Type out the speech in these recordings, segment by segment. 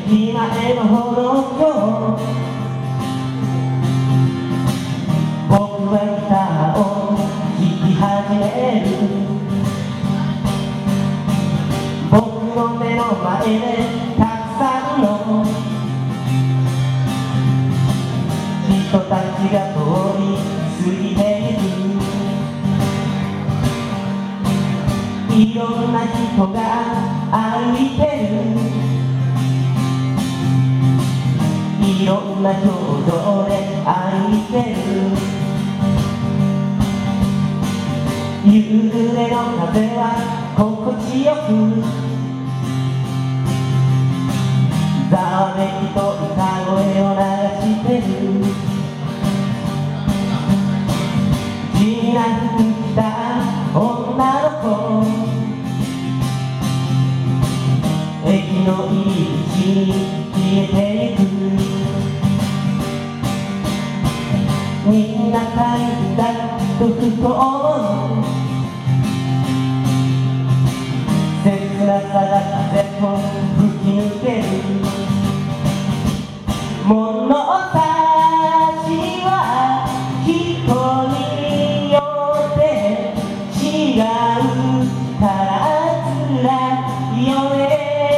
駅前の歩道橋、僕はギターを弾き始める。僕の目の前でたくさんの人たちが通り過ぎていく。いろんな人が歩いてる。いろんな表情で歩いてる。夕暮れの風は心地よく、ざわめきと歌声を流してる。地味な服着た女の子、駅の入り口に消えてゆく。みんな帰ったとふと思う。切なさが風を吹き抜ける。物差しは人によって違うから辛いよね。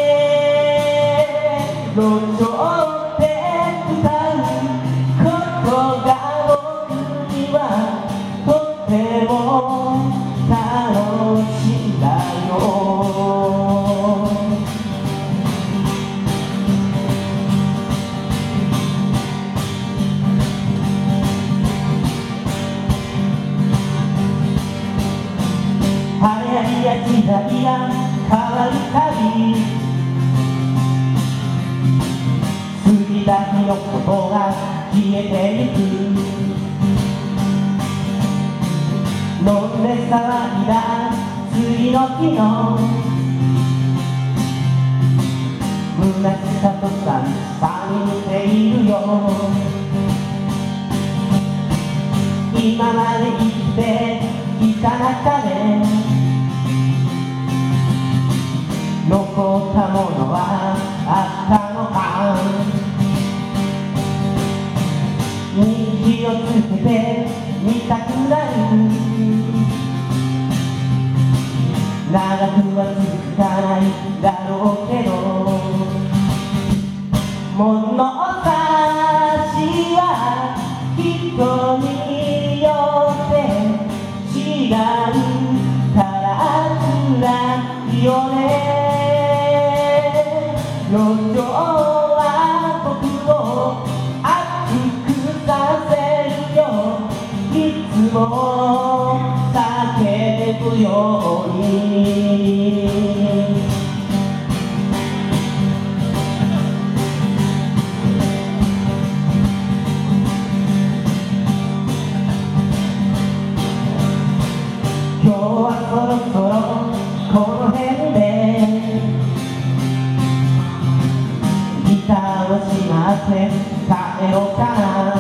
路上で歌うことが僕にはとっても楽しいんだよ。流行りや時代が変わるたび、過ぎた日のことが消えてゆく。飲んで騒いだ次の日の虚しさと寂しさに似ているよ。今まで生きてきた中で残ったものはあったのか。日記をつけてみたくなる。長くは続かないだろうけど、物差しは人によって違うから辛いよね。路上は僕を熱くさせるよ。いつも叫ぶように。今日はそろそろこの辺でギターをしまって帰ろうかな。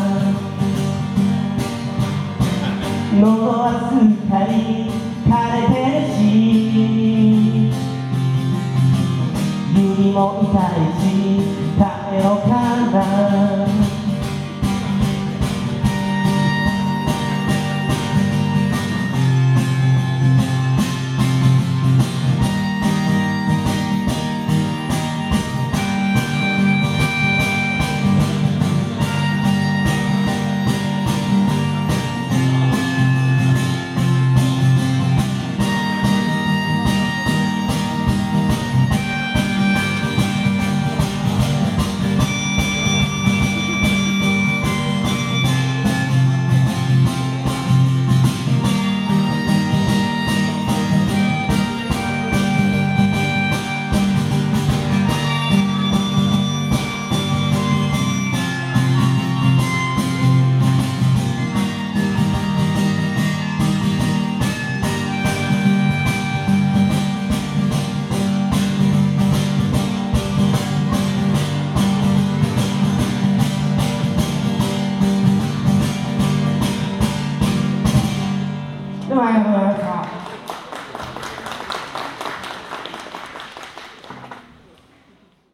喉はすっかり枯れてるし、指も痛いし帰ろうかな。 ありがとうございました。